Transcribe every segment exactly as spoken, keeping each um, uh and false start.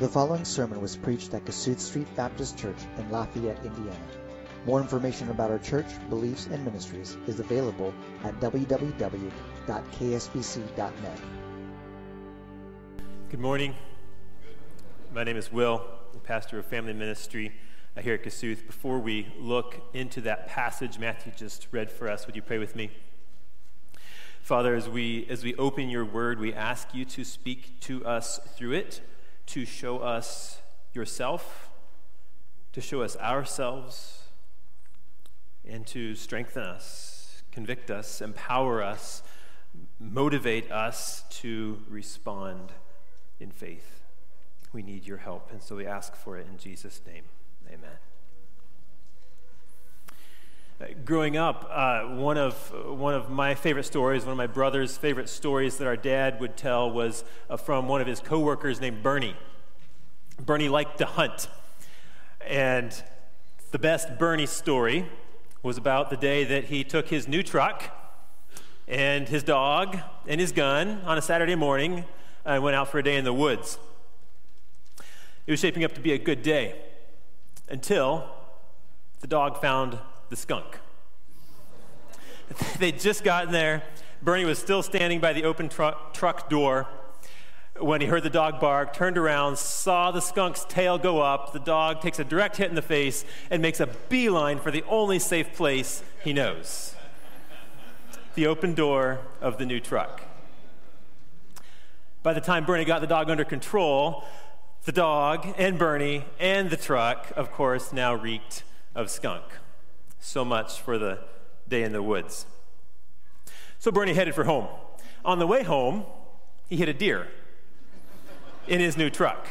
The following sermon was preached at Kasuth Street Baptist Church in Lafayette, Indiana. More information about our church, beliefs, and ministries is available at w w w dot k s b c dot net. Good morning. My name is Will, the pastor of family ministry here at Kasuth. Before we look into that passage Matthew just read for us, would you pray with me? Father, as we as we open your word, we ask you to speak to us through it, to show us yourself, to show us ourselves, and to strengthen us, convict us, empower us, motivate us to respond in faith. We need your help, and so we ask for it in Jesus' name. Amen. Growing up, uh, one of one of my favorite stories, one of my brother's favorite stories that our dad would tell was uh, from one of his coworkers named Bernie. Bernie liked to hunt, and the best Bernie story was about the day that he took his new truck and his dog and his gun on a Saturday morning and went out for a day in the woods. It was shaping up to be a good day until the dog found the skunk. They'd just gotten there. Bernie was still standing by the open truck, truck door when he heard the dog bark, turned around, saw the skunk's tail go up. The dog takes a direct hit in the face and makes a beeline for the only safe place he knows, the open door of the new truck. By the time Bernie got the dog under control, the dog and Bernie and the truck, of course, now reeked of skunk. So much for the day in the woods. So Bernie headed for home. On the way home, he hit a deer in his new truck.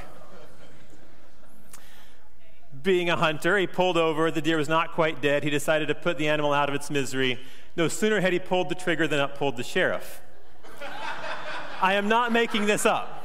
Being a hunter, he pulled over. The deer was not quite dead. He decided to put the animal out of its misery. No sooner had he pulled the trigger than up pulled the sheriff. I am not making this up.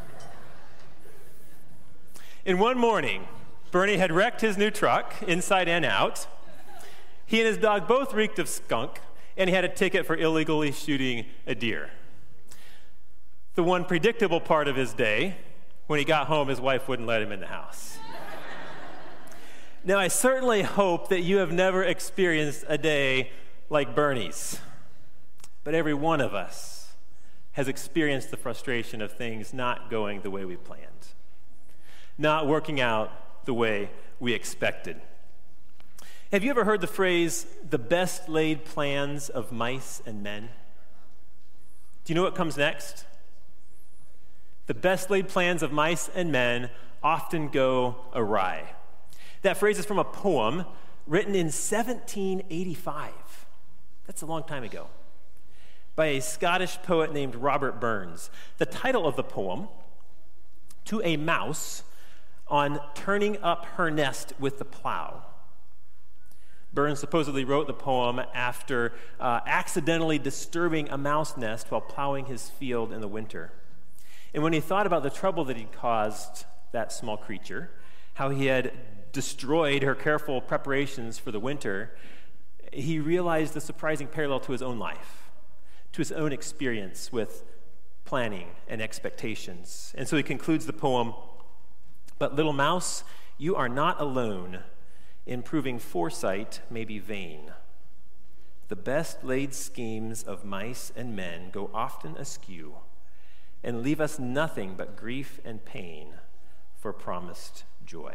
In one morning, Bernie had wrecked his new truck inside and out. He and his dog both reeked of skunk, and he had a ticket for illegally shooting a deer. The one predictable part of his day, when he got home, his wife wouldn't let him in the house. Now, I certainly hope that you have never experienced a day like Bernie's, but every one of us has experienced the frustration of things not going the way we planned, not working out the way we expected. Have you ever heard the phrase, the best laid plans of mice and men? Do you know what comes next? The best laid plans of mice and men often go awry. That phrase is from a poem written in seventeen eighty-five. That's a long time ago, by a Scottish poet named Robert Burns. The title of the poem, To a Mouse on Turning Up Her Nest with the Plow. Burns supposedly wrote the poem after uh, accidentally disturbing a mouse nest while plowing his field in the winter. And when he thought about the trouble that he'd caused that small creature, how he had destroyed her careful preparations for the winter, he realized the surprising parallel to his own life, to his own experience with planning and expectations. And so he concludes the poem, "But little mouse, you are not alone in proving foresight may be vain. The best laid schemes of mice and men go often askew and leave us nothing but grief and pain for promised joy."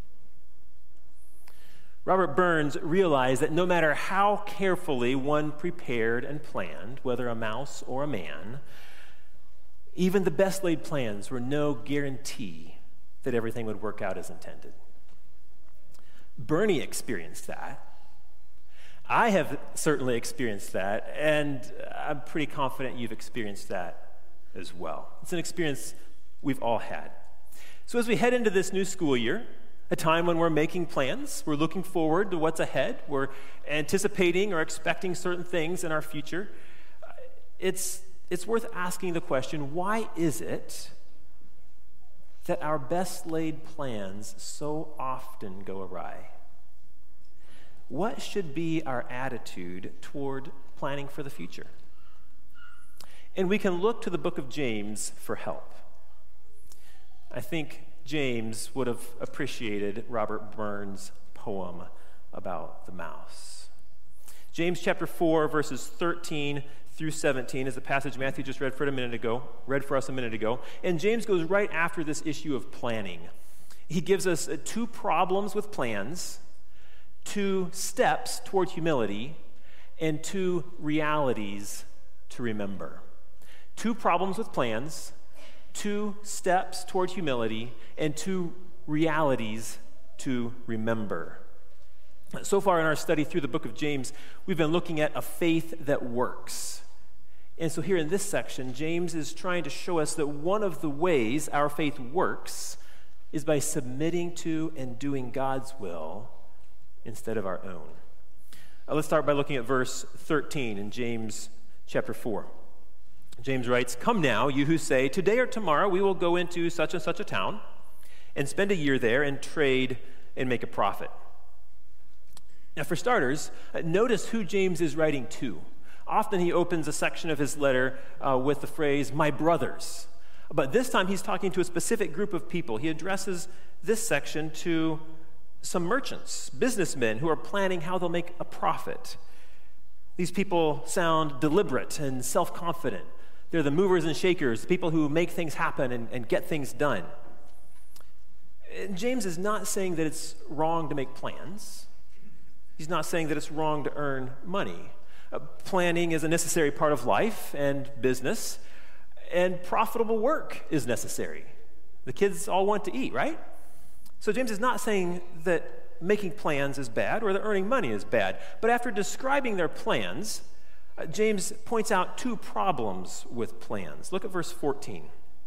Robert Burns realized that no matter how carefully one prepared and planned, whether a mouse or a man, even the best laid plans were no guarantee that everything would work out as intended. Bernie experienced that. I have certainly experienced that, and I'm pretty confident you've experienced that as well. It's an experience we've all had. So as we head into this new school year, a time when we're making plans, we're looking forward to what's ahead, we're anticipating or expecting certain things in our future, it's, it's worth asking the question, why is it that our best laid plans so often go awry? What should be our attitude toward planning for the future? And we can look to the book of James for help. I think James would have appreciated Robert Burns' poem about the mouse. James chapter four, verses thirteen through seventeen is the passage Matthew just read for a minute ago, read for us a minute ago. And James goes right after this issue of planning. He gives us uh, two problems with plans, two steps toward humility, and two realities to remember. Two problems with plans, two steps toward humility, and two realities to remember. So far in our study through the book of James, we've been looking at a faith that works. And so here in this section, James is trying to show us that one of the ways our faith works is by submitting to and doing God's will instead of our own. Uh, let's start by looking at verse thirteen in James chapter four. James writes, "Come now, you who say, today or tomorrow we will go into such and such a town and spend a year there and trade and make a profit." Now, for starters, uh, notice who James is writing to. Often he opens a section of his letter uh, with the phrase, "my brothers." But this time he's talking to a specific group of people. He addresses this section to some merchants, businessmen who are planning how they'll make a profit. These people sound deliberate and self-confident. They're the movers and shakers, the people who make things happen and, and get things done. And James is not saying that it's wrong to make plans. He's not saying that it's wrong to earn money. Uh, planning is a necessary part of life and business, and profitable work is necessary. The kids all want to eat, right? So James is not saying that making plans is bad or that earning money is bad. But after describing their plans, uh, James points out two problems with plans. Look at verse fourteen.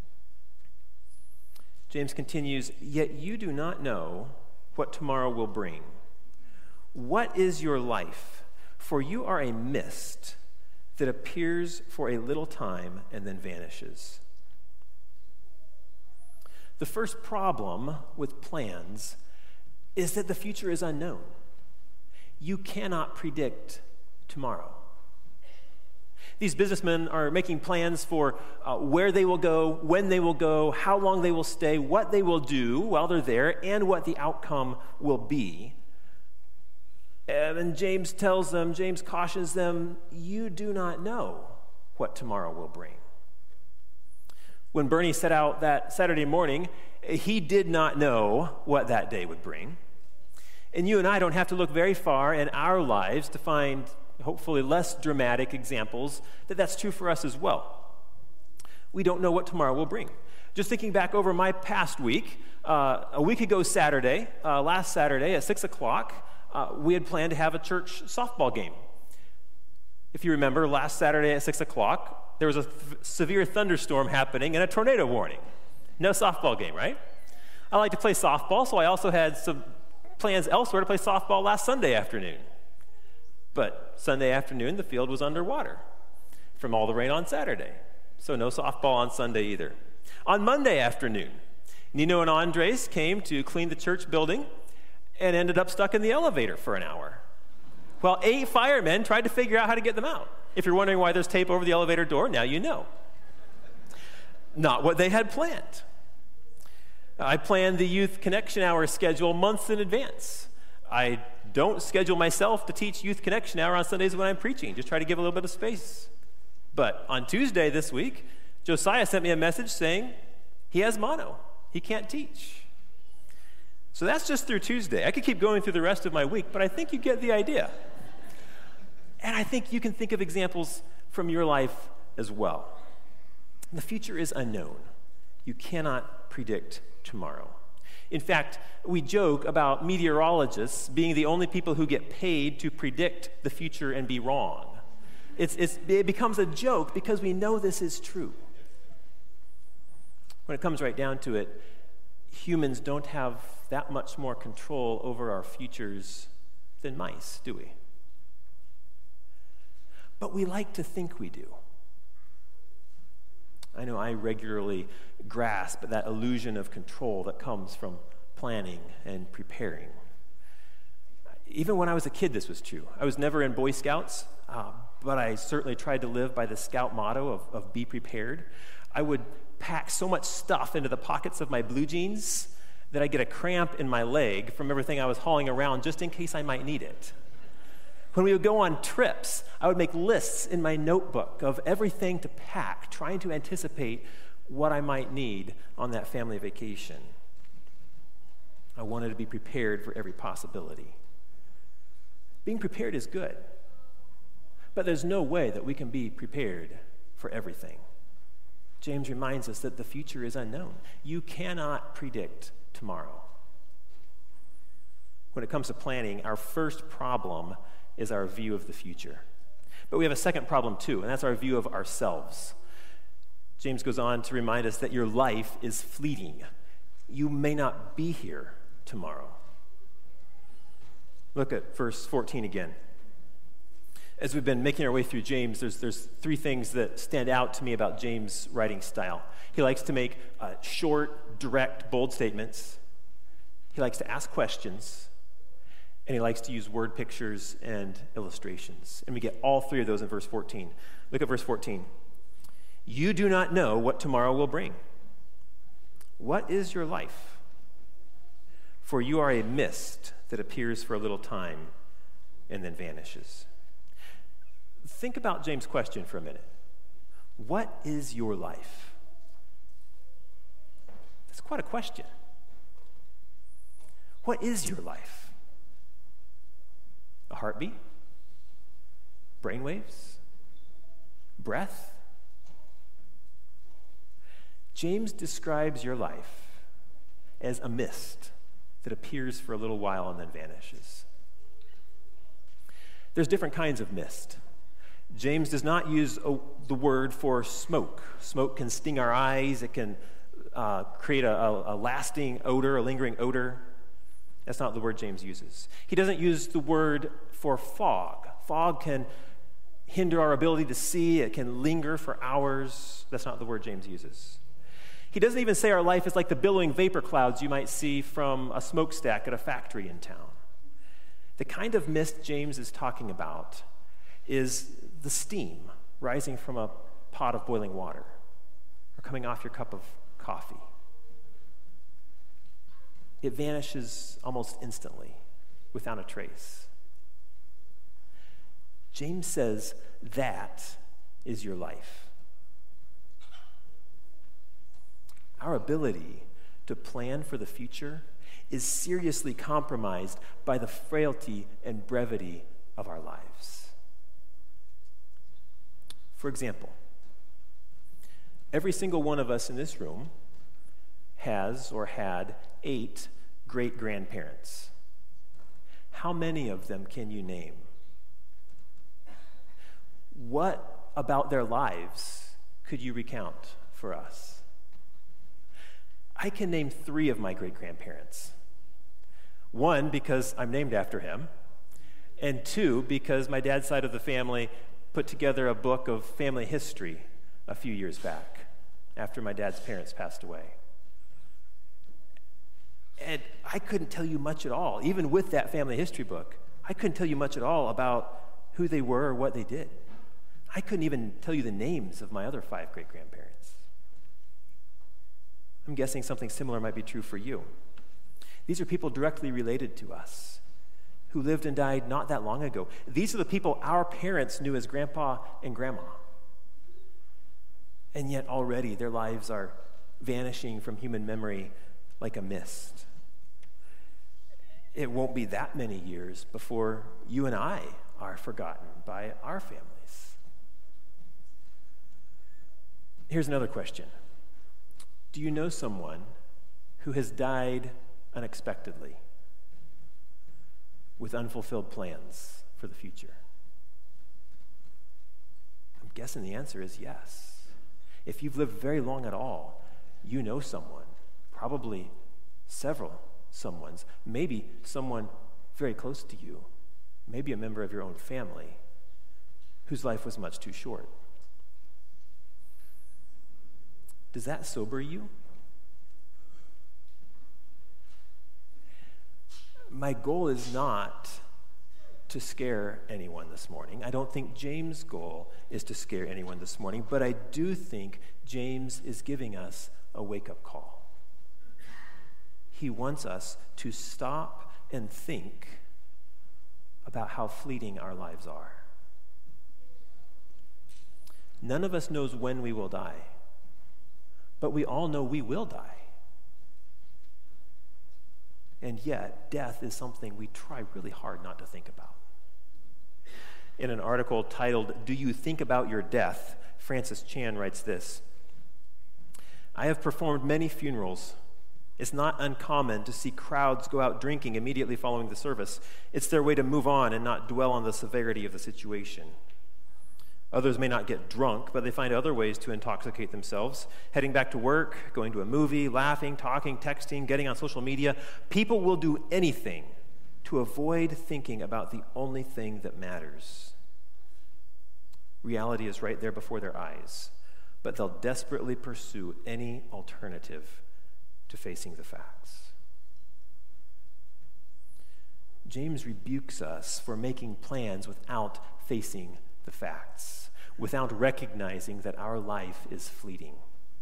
James continues, "Yet you do not know what tomorrow will bring. What is your life? For you are a mist that appears for a little time and then vanishes." The first problem with plans is that the future is unknown. You cannot predict tomorrow. These businessmen are making plans for uh, where they will go, when they will go, how long they will stay, what they will do while they're there, and what the outcome will be. And James tells them, James cautions them, you do not know what tomorrow will bring. When Bernie set out that Saturday morning, he did not know what that day would bring. And you and I don't have to look very far in our lives to find hopefully less dramatic examples that that's true for us as well. We don't know what tomorrow will bring. Just thinking back over my past week, uh, a week ago Saturday, uh, last Saturday at six o'clock, Uh, we had planned to have a church softball game. If you remember, last Saturday at six o'clock, there was a th- severe thunderstorm happening and a tornado warning. No softball game, right? I like to play softball, so I also had some plans elsewhere to play softball last Sunday afternoon. But Sunday afternoon, the field was underwater from all the rain on Saturday. So no softball on Sunday either. On Monday afternoon, Nino and Andres came to clean the church building and ended up stuck in the elevator for an hour. Well, eight firemen tried to figure out how to get them out. If you're wondering why there's tape over the elevator door, now you know. Not what they had planned. I planned the Youth Connection Hour schedule months in advance. I don't schedule myself to teach Youth Connection Hour on Sundays when I'm preaching, just try to give a little bit of space. But on Tuesday this week, Josiah sent me a message saying he has mono. He can't teach. So that's just through Tuesday. I could keep going through the rest of my week, but I think you get the idea. And I think you can think of examples from your life as well. The future is unknown. You cannot predict tomorrow. In fact, we joke about meteorologists being the only people who get paid to predict the future and be wrong. It's, it's, it becomes a joke because we know this is true. When it comes right down to it, humans don't have that much more control over our futures than mice, do we? But we like to think we do. I know I regularly grasp that illusion of control that comes from planning and preparing. Even when I was a kid, this was true. I was never in Boy Scouts, uh, but I certainly tried to live by the Scout motto of, of be prepared. I would pack so much stuff into the pockets of my blue jeans that I get a cramp in my leg from everything I was hauling around just in case I might need it. When we would go on trips, I would make lists in my notebook of everything to pack, trying to anticipate what I might need on that family vacation. I wanted to be prepared for every possibility. Being prepared is good, but there's no way that we can be prepared for everything. James reminds us that the future is unknown. You cannot predict tomorrow. When it comes to planning, our first problem is our view of the future. But we have a second problem too, and that's our view of ourselves. James goes on to remind us that your life is fleeting. You may not be here tomorrow. Look at verse fourteen again. As we've been making our way through James, there's, there's three things that stand out to me about James' writing style. He likes to make uh, short, direct, bold statements. He likes to ask questions. And he likes to use word pictures and illustrations. And we get all three of those in verse fourteen. Look at verse fourteen. You do not know what tomorrow will bring. What is your life? For you are a mist that appears for a little time and then vanishes. Think about James' question for a minute. What is your life? That's quite a question. What is your life? A heartbeat? Brainwaves? Breath? James describes your life as a mist that appears for a little while and then vanishes. There's different kinds of mist. James does not use a, the word for smoke. Smoke can sting our eyes. It can uh, create a, a, a lasting odor, a lingering odor. That's not the word James uses. He doesn't use the word for fog. Fog can hinder our ability to see. It can linger for hours. That's not the word James uses. He doesn't even say our life is like the billowing vapor clouds you might see from a smokestack at a factory in town. The kind of mist James is talking about is the steam rising from a pot of boiling water or coming off your cup of coffee. It vanishes almost instantly without a trace. James says that is your life. Our ability to plan for the future is seriously compromised by the frailty and brevity of our lives. For example, every single one of us in this room has or had eight great-grandparents. How many of them can you name? What about their lives could you recount for us? I can name three of my great-grandparents. One, because I'm named after him, and two, because my dad's side of the family put together a book of family history a few years back after my dad's parents passed away. And I couldn't tell you much at all, even with that family history book. I couldn't tell you much at all about who they were or what they did. I couldn't even tell you the names of my other five great-grandparents. I'm guessing something similar might be true for you. These are people directly related to us who lived and died not that long ago. These are the people our parents knew as grandpa and grandma. And yet already their lives are vanishing from human memory like a mist. It won't be that many years before you and I are forgotten by our families. Here's another question. Do you know someone who has died unexpectedly with unfulfilled plans for the future? I'm guessing the answer is yes. If you've lived very long at all, you know someone, probably several someones, maybe someone very close to you, maybe a member of your own family, whose life was much too short. Does that sober you? My goal is not to scare anyone this morning. I don't think James' goal is to scare anyone this morning, but I do think James is giving us a wake-up call. He wants us to stop and think about how fleeting our lives are. None of us knows when we will die, but we all know we will die. And yet, death is something we try really hard not to think about. In an article titled, "Do You Think About Your Death?" Francis Chan writes this: "I have performed many funerals. It's not uncommon to see crowds go out drinking immediately following the service. It's their way to move on and not dwell on the severity of the situation. Others may not get drunk, but they find other ways to intoxicate themselves, heading back to work, going to a movie, laughing, talking, texting, getting on social media. People will do anything to avoid thinking about the only thing that matters. Reality is right there before their eyes, but they'll desperately pursue any alternative to facing the facts." James rebukes us for making plans without facing the facts, without recognizing that our life is fleeting.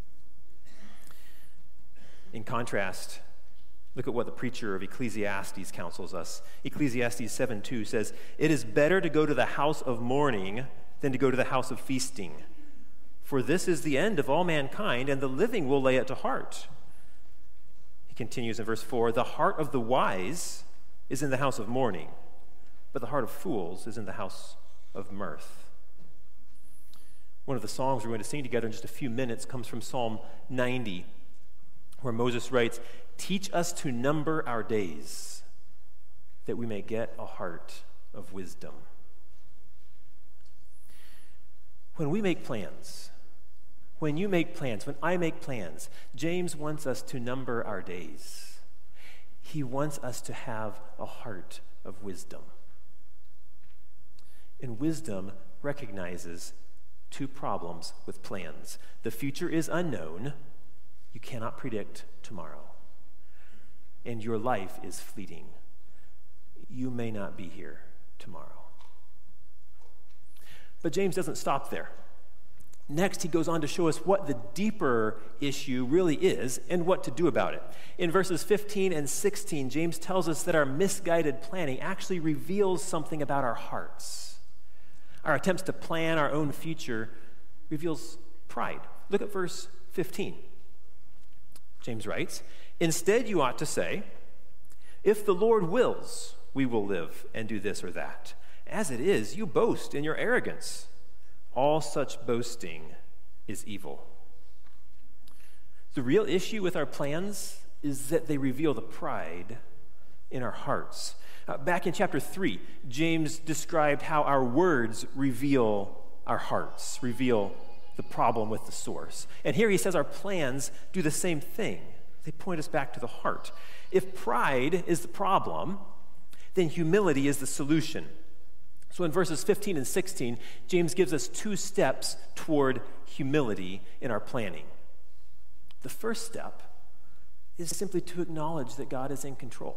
In contrast, look at what the preacher of Ecclesiastes counsels us. Ecclesiastes seven two says, "It is better to go to the house of mourning than to go to the house of feasting. For this is the end of all mankind, and the living will lay it to heart." He continues in verse four, "The heart of the wise is in the house of mourning, but the heart of fools is in the house of mirth." One of the songs we're going to sing together in just a few minutes comes from Psalm ninety, where Moses writes, "Teach us to number our days, that we may get a heart of wisdom." When we make plans, when you make plans, when I make plans, James wants us to number our days. He wants us to have a heart of wisdom. And wisdom recognizes two problems with plans. The future is unknown. You cannot predict tomorrow. And your life is fleeting. You may not be here tomorrow. But James doesn't stop there. Next, he goes on to show us what the deeper issue really is and what to do about it. In verses fifteen and sixteen, James tells us that our misguided planning actually reveals something about our hearts. Our attempts to plan our own future reveals pride. Look at verse fifteen. James writes, "Instead you ought to say, 'If the Lord wills, we will live and do this or that.' As it is, you boast in your arrogance. All such boasting is evil." The real issue with our plans is that they reveal the pride in our hearts. Uh, back in chapter three, James described how our words reveal our hearts, reveal the problem with the source. And here he says our plans do the same thing. They point us back to the heart. If pride is the problem, then humility is the solution. So in verses fifteen and sixteen, James gives us two steps toward humility in our planning. The first step is simply to acknowledge that God is in control.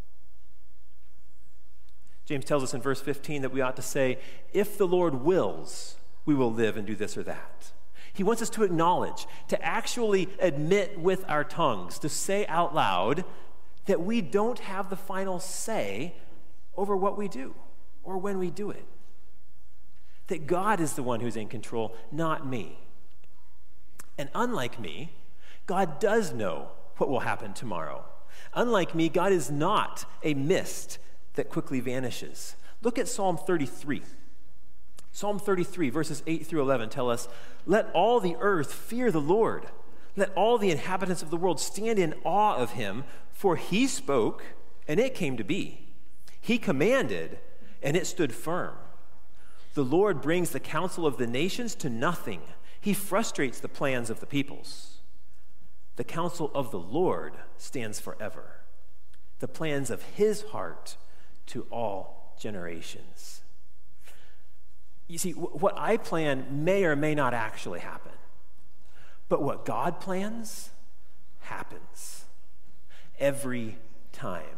James tells us in verse fifteen that we ought to say, "If the Lord wills, we will live and do this or that." He wants us to acknowledge, to actually admit with our tongues, to say out loud that we don't have the final say over what we do or when we do it. That God is the one who's in control, not me. And unlike me, God does know what will happen tomorrow. Unlike me, God is not a mist that quickly vanishes. Look at Psalm thirty-three. Psalm thirty-three, verses eight through eleven tell us, "Let all the earth fear the Lord. Let all the inhabitants of the world stand in awe of him, for he spoke, and it came to be. He commanded, and it stood firm. The Lord brings the counsel of the nations to nothing. He frustrates the plans of the peoples. The counsel of the Lord stands forever, the plans of his heart to all generations." You see, what I plan may or may not actually happen, but what God plans happens every time.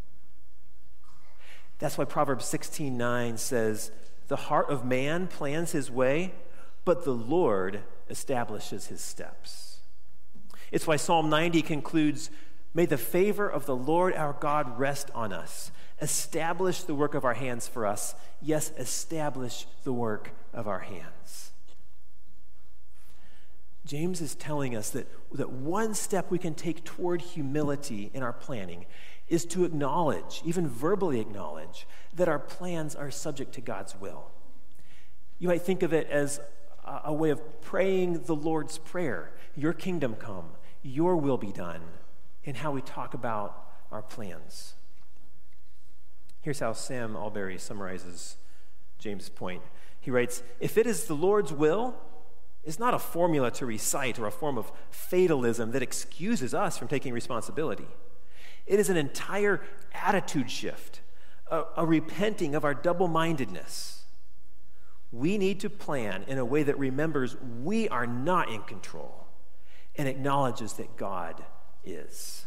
That's why Proverbs sixteen nine says, "The heart of man plans his way, but the Lord establishes his steps." It's why Psalm ninety concludes, May the favor of the Lord our God rest on us. Establish the work of our hands for us. Yes, establish the work of our hands. James is telling us that, that one step we can take toward humility in our planning is to acknowledge, even verbally acknowledge, that our plans are subject to God's will. You might think of it as a, a way of praying the Lord's Prayer. Your kingdom come, your will be done, in how we talk about our plans. Here's how Sam Allberry summarizes James' point. He writes, if it is the Lord's will, it's not a formula to recite or a form of fatalism that excuses us from taking responsibility. It is an entire attitude shift, a, a repenting of our double-mindedness. We need to plan in a way that remembers we are not in control and acknowledges that God is.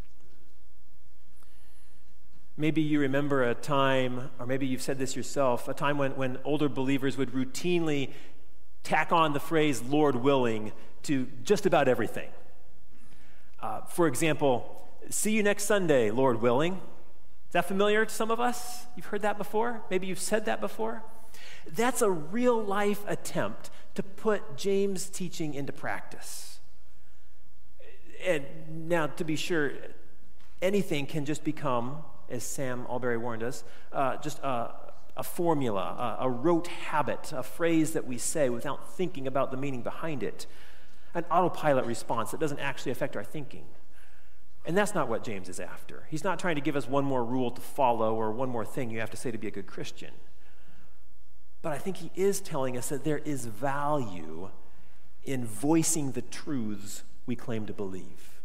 Maybe you remember a time, or maybe you've said this yourself, a time when, when older believers would routinely tack on the phrase, Lord willing, to just about everything. Uh, for example, see you next Sunday, Lord willing. Is that familiar to some of us? You've heard that before? Maybe you've said that before? That's a real-life attempt to put James' teaching into practice. And now, to be sure, anything can just become, as Sam Allberry warned us, uh, just a, a formula, a, a rote habit, a phrase that we say without thinking about the meaning behind it, an autopilot response that doesn't actually affect our thinking. And that's not what James is after. He's not trying to give us one more rule to follow or one more thing you have to say to be a good Christian. But I think he is telling us that there is value in voicing the truths we claim to believe.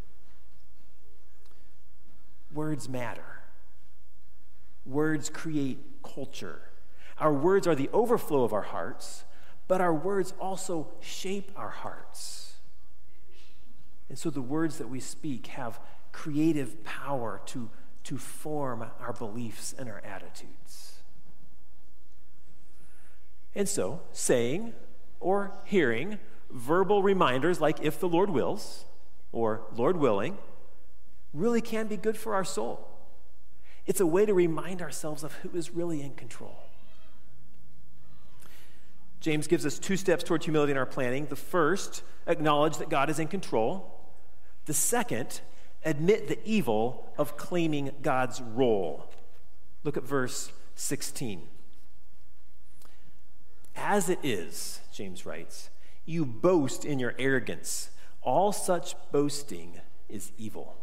Words matter. Words create culture. Our words are the overflow of our hearts, but our words also shape our hearts. And so the words that we speak have creative power to, to form our beliefs and our attitudes. And so, saying or hearing verbal reminders like, if the Lord wills, or Lord willing, really can be good for our soul. It's a way to remind ourselves of who is really in control. James gives us two steps toward humility in our planning. The first, acknowledge that God is in control. The second, admit the evil of claiming God's role. Look at verse sixteen. As it is, James writes, you boast in your arrogance. All such boasting is evil.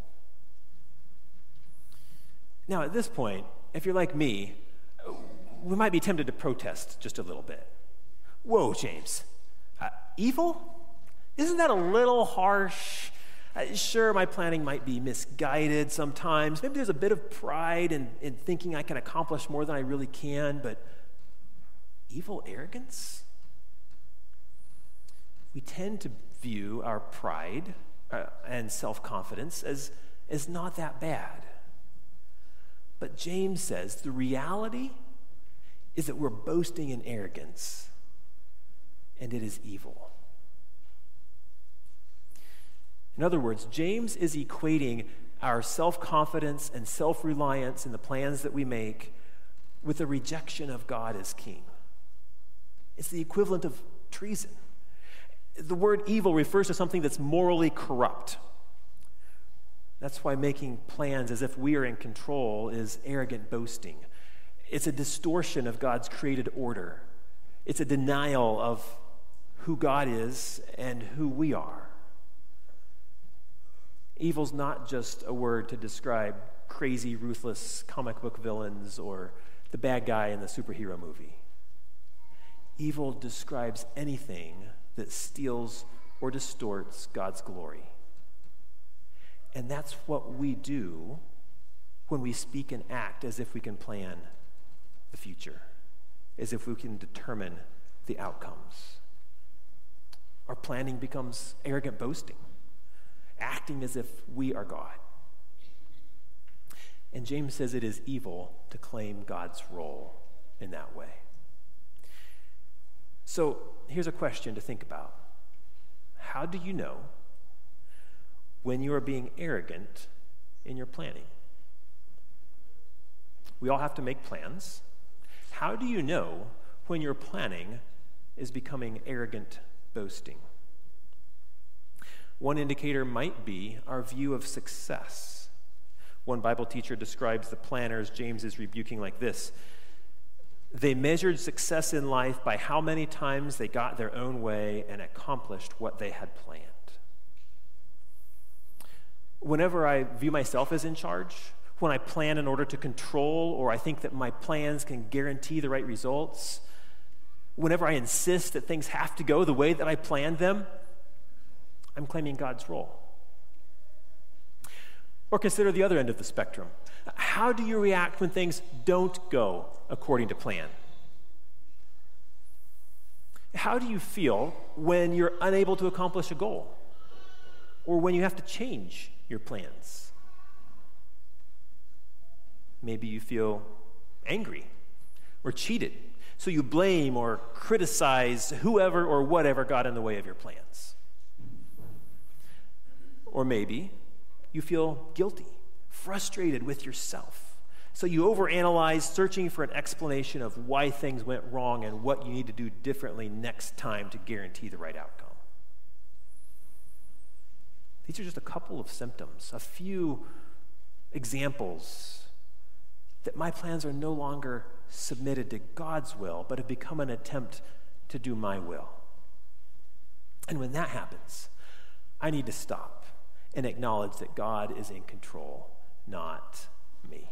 Now, at this point, if you're like me, we might be tempted to protest just a little bit. Whoa, James, uh, evil? Isn't that a little harsh? Uh, sure, my planning might be misguided sometimes. Maybe there's a bit of pride in, in thinking I can accomplish more than I really can, but evil arrogance? We tend to view our pride uh, and self-confidence as, as not that bad. But James says the reality is that we're boasting in arrogance, and it is evil. In other words, James is equating our self-confidence and self-reliance in the plans that we make with a rejection of God as king. It's the equivalent of treason. The word evil refers to something that's morally corrupt. That's why making plans as if we are in control is arrogant boasting. It's a distortion of God's created order. It's a denial of who God is and who we are. Evil's not just a word to describe crazy, ruthless comic book villains or the bad guy in the superhero movie. Evil describes anything that steals or distorts God's glory. And that's what we do when we speak and act as if we can plan the future, as if we can determine the outcomes. Our planning becomes arrogant boasting, acting as if we are God. And James says it is evil to claim God's role in that way. So here's a question to think about. How do you know when you are being arrogant in your planning? We all have to make plans. How do you know when your planning is becoming arrogant boasting? One indicator might be our view of success. One Bible teacher describes the planners James is rebuking like this: they measured success in life by how many times they got their own way and accomplished what they had planned. Whenever I view myself as in charge, when I plan in order to control, or I think that my plans can guarantee the right results, whenever I insist that things have to go the way that I planned them, I'm claiming God's role. Or consider the other end of the spectrum. How do you react when things don't go according to plan? How do you feel when you're unable to accomplish a goal? Or when you have to change your plans? Maybe you feel angry or cheated, so you blame or criticize whoever or whatever got in the way of your plans. Or maybe you feel guilty, frustrated with yourself, so you overanalyze, searching for an explanation of why things went wrong and what you need to do differently next time to guarantee the right outcome. These are just a couple of symptoms, a few examples that my plans are no longer submitted to God's will, but have become an attempt to do my will. And when that happens, I need to stop and acknowledge that God is in control, not me.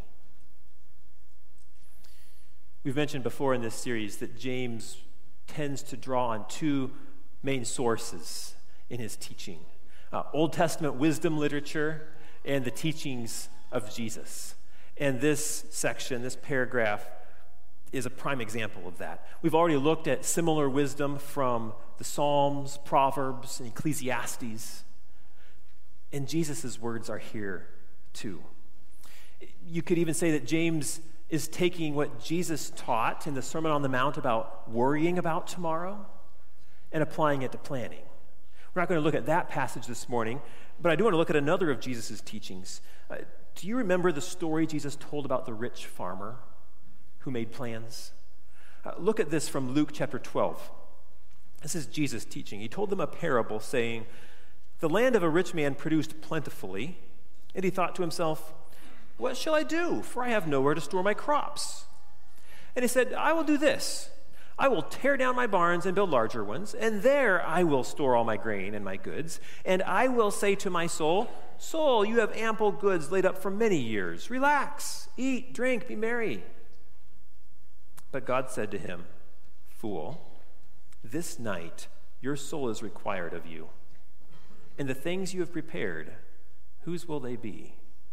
We've mentioned before in this series that James tends to draw on two main sources in his teaching: uh, Old Testament wisdom literature and the teachings of Jesus. And this section, this paragraph, is a prime example of that. We've already looked at similar wisdom from the Psalms, Proverbs, and Ecclesiastes. And Jesus' words are here too. You could even say that James is taking what Jesus taught in the Sermon on the Mount about worrying about tomorrow and applying it to planning. We're not going to look at that passage this morning, but I do want to look at another of Jesus' teachings. Uh, do you remember the story Jesus told about the rich farmer who made plans? Uh, look at this from Luke chapter twelve. This is Jesus teaching. He told them a parable saying, "The land of a rich man produced plentifully, and he thought to himself, 'What shall I do? For I have nowhere to store my crops.' And he said, 'I will do this. I will tear down my barns and build larger ones, and there I will store all my grain and my goods. And I will say to my soul, Soul, you have ample goods laid up for many years. Relax, eat, drink, be merry.' But God said to him, 'Fool, this night your soul is required of you. And the things you have prepared, whose will they be?'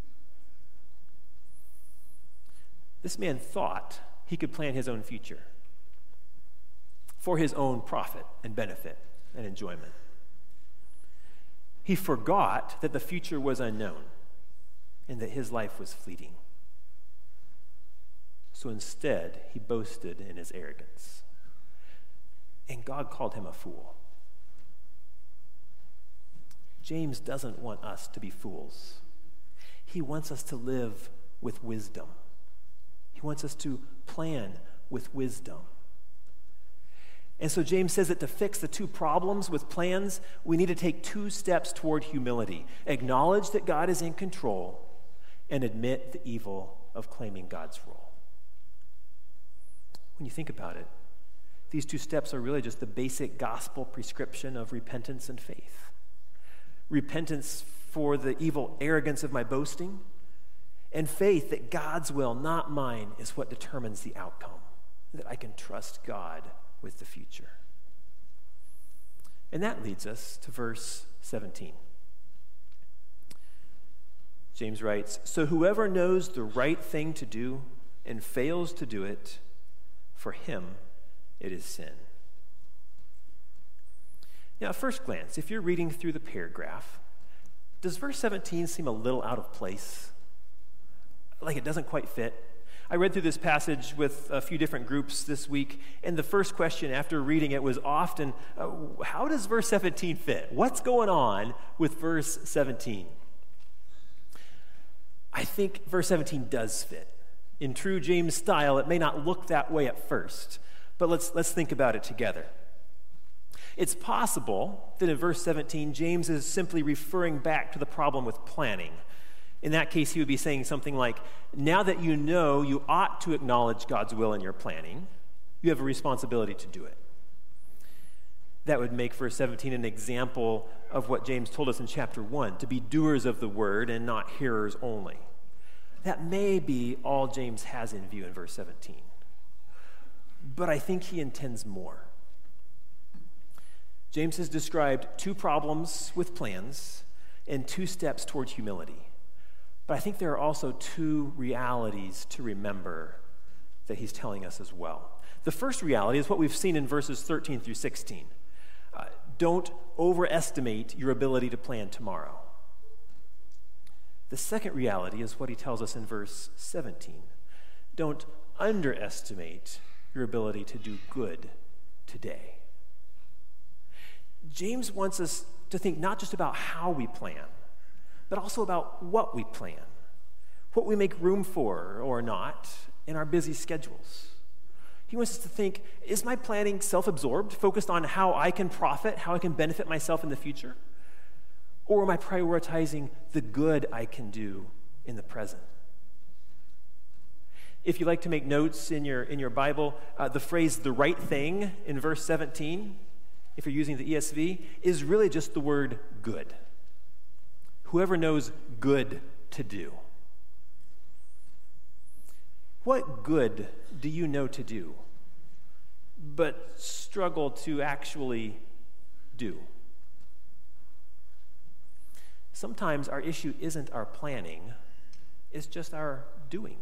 This man thought he could plan his own future for his own profit and benefit and enjoyment. He forgot that the future was unknown and that his life was fleeting. So instead, he boasted in his arrogance. And God called him a fool. James doesn't want us to be fools. He wants us to live with wisdom. He wants us to plan with wisdom. And so James says that to fix the two problems with plans, we need to take two steps toward humility. Acknowledge that God is in control and admit the evil of claiming God's role. When you think about it, these two steps are really just the basic gospel prescription of repentance and faith. Repentance for the evil arrogance of my boasting, and faith that God's will, not mine, is what determines the outcome, that I can trust God with the future. And that leads us to verse seventeen. James writes, "So whoever knows the right thing to do and fails to do it, for him it is sin." Now, at first glance, if you're reading through the paragraph, does verse seventeen seem a little out of place? Like it doesn't quite fit? I read through this passage with a few different groups this week, and the first question after reading it was often, uh, how does verse seventeen fit? What's going on with verse seventeen? think verse seventeen does fit. In true James style, it may not look that way at first, but let's, let's think about it together. It's possible that in verse seventeen, James is simply referring back to the problem with planning. In that case, he would be saying something like, now that you know you ought to acknowledge God's will in your planning, you have a responsibility to do it. That would make verse seventeen an example of what James told us in chapter one, to be doers of the word and not hearers only. That may be all James has in view in verse seventeen. But I think he intends more. James has described two problems with plans and two steps towards humility. But I think there are also two realities to remember that he's telling us as well. The first reality is what we've seen in verses thirteen through sixteen. Uh, don't overestimate your ability to plan tomorrow. The second reality is what he tells us in verse seventeen. Don't underestimate your ability to do good today. James wants us to think not just about how we plan, but also about what we plan, what we make room for or not in our busy schedules. He wants us to think, is my planning self-absorbed, focused on how I can profit, how I can benefit myself in the future? Or am I prioritizing the good I can do in the present? If you like to make notes in your, in your Bible, uh, the phrase the right thing in verse seventeen, if you're using the E S V, is really just the word good. Whoever knows good to do. What good do you know to do, but struggle to actually do? Sometimes our issue isn't our planning, it's just our doing.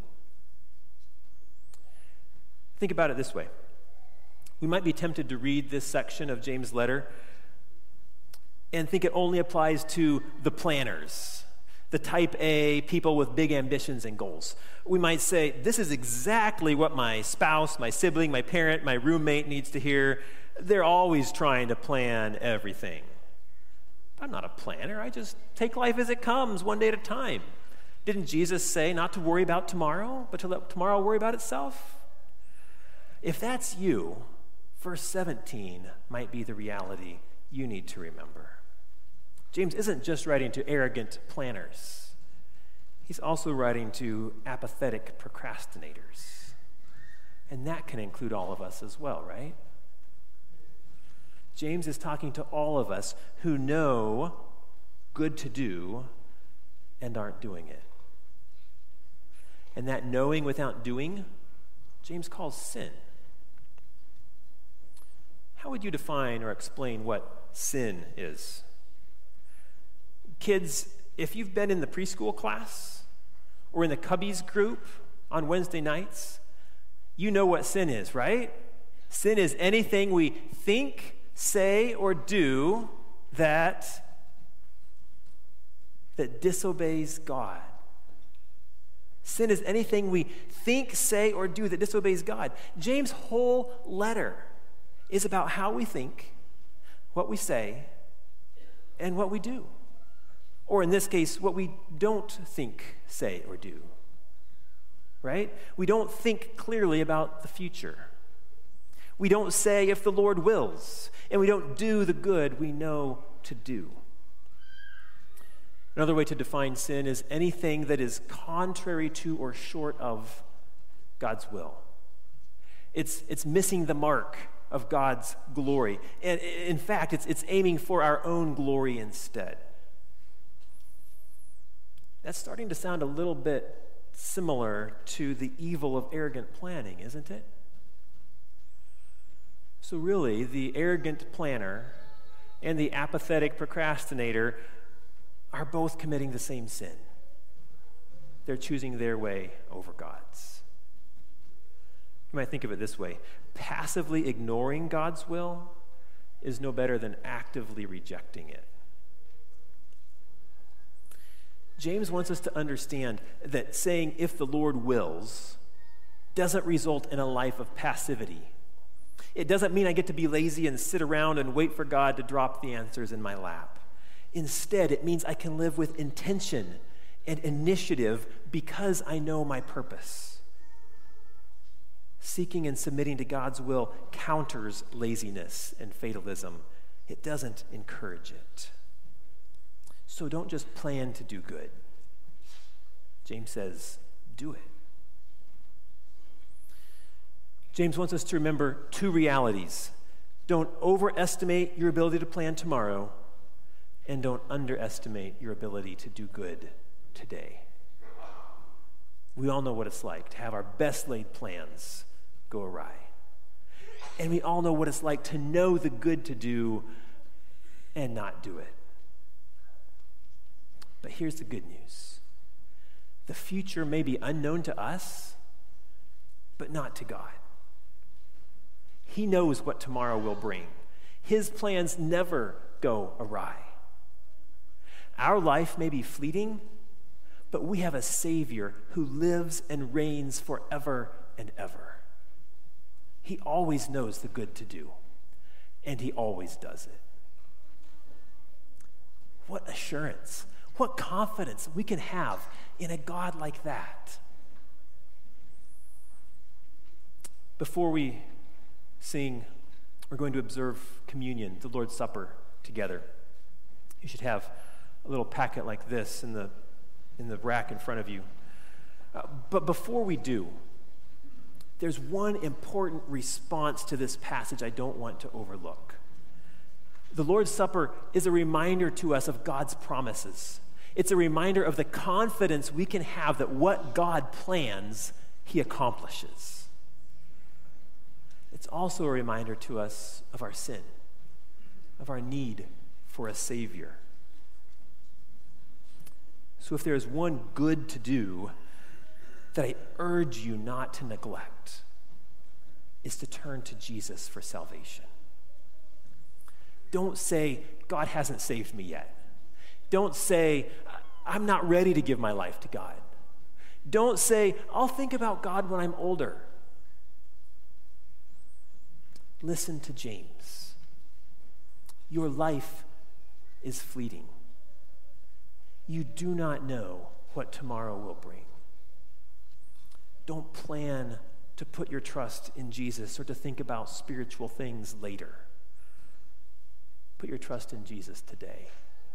Think about it this way. We might be tempted to read this section of James' letter and think it only applies to the planners, the type A people with big ambitions and goals. We might say, this is exactly what my spouse, my sibling, my parent, my roommate needs to hear. They're always trying to plan everything. I'm not a planner. I just take life as it comes, one day at a time. Didn't Jesus say not to worry about tomorrow, but to let tomorrow worry about itself? If that's you, verse seventeen might be the reality you need to remember. James isn't just writing to arrogant planners. He's also writing to apathetic procrastinators. And that can include all of us as well, right? James is talking to all of us who know good to do and aren't doing it. And that knowing without doing, James calls sin. How would you define or explain what sin is? Kids, if you've been in the preschool class or in the Cubbies group on Wednesday nights, you know what sin is, right? Sin is anything we think, say, or do that, that disobeys God. Sin is anything we think, say, or do that disobeys God. James' whole letter is about how we think, what we say, and what we do. Or in this case, what we don't think, say, or do. Right? We don't think clearly about the future. We don't say if the Lord wills, and we don't do the good we know to do. Another way to define sin is anything that is contrary to or short of God's will. It's, it's missing the mark of God's glory. And in fact, it's, it's aiming for our own glory instead. That's starting to sound a little bit similar to the evil of arrogant planning, isn't it? So really, the arrogant planner and the apathetic procrastinator are both committing the same sin. They're choosing their way over God's. You might think of it this way. Passively ignoring God's will is no better than actively rejecting it. James wants us to understand that saying, if the Lord wills, doesn't result in a life of passivity. It doesn't mean I get to be lazy and sit around and wait for God to drop the answers in my lap. Instead, it means I can live with intention and initiative because I know my purpose. Seeking and submitting to God's will counters laziness and fatalism. It doesn't encourage it. So don't just plan to do good. James says, do it. James wants us to remember two realities. Don't overestimate your ability to plan tomorrow, and don't underestimate your ability to do good today. We all know what it's like to have our best laid plans go awry. And we all know what it's like to know the good to do and not do it. But here's the good news. The future may be unknown to us, but not to God. He knows what tomorrow will bring. His plans never go awry. Our life may be fleeting, but we have a Savior who lives and reigns forever and ever. He always knows the good to do, and he always does it. What assurance, what confidence we can have in a God like that. Before we sing, we're going to observe communion, the Lord's Supper, together. You should have a little packet like this in the in the rack in front of you. Uh, but before we do, there's one important response to this passage I don't want to overlook. The Lord's Supper is a reminder to us of God's promises. It's a reminder of the confidence we can have that what God plans, he accomplishes. It's also a reminder to us of our sin, of our need for a Savior. So if there is one good to do that I urge you not to neglect, is to turn to Jesus for salvation. Don't say, God hasn't saved me yet. Don't say, I'm not ready to give my life to God. Don't say, I'll think about God when I'm older. Listen to James. Your life is fleeting. You do not know what tomorrow will bring. Don't plan to put your trust in Jesus or to think about spiritual things later. Put your trust in Jesus today.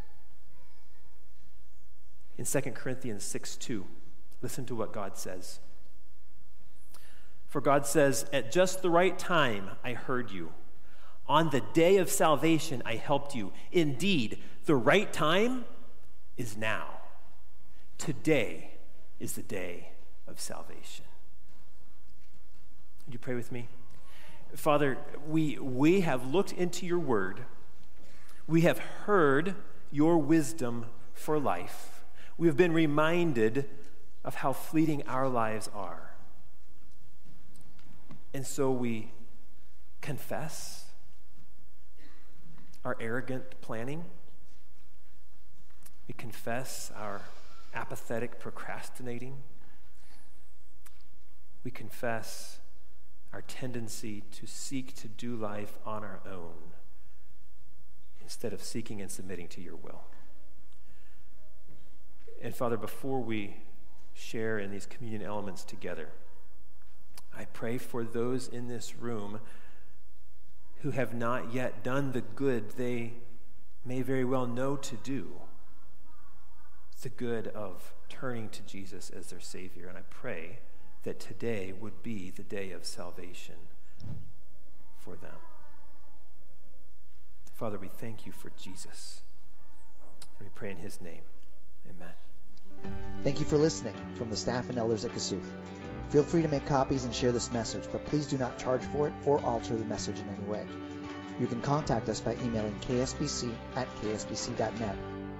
In Second Corinthians six two, listen to what God says. For God says, at just the right time I heard you. On the day of salvation I helped you. Indeed, the right time is now. Today is the day of salvation. Would you pray with me? Father, we, we have looked into your word. We have heard your wisdom for life. We have been reminded of how fleeting our lives are. And so we confess our arrogant planning. We confess our apathetic procrastinating. We confess our tendency to seek to do life on our own instead of seeking and submitting to your will. And Father, before we share in these communion elements together, I pray for those in this room who have not yet done the good they may very well know to do. It's the good of turning to Jesus as their Savior. And I pray that today would be the day of salvation for them. Father, we thank you for Jesus. And we pray in his name. Amen. Thank you for listening from the staff and elders at Kasuth. Feel free to make copies and share this message, but please do not charge for it or alter the message in any way. You can contact us by emailing k s b c at k s b c dot net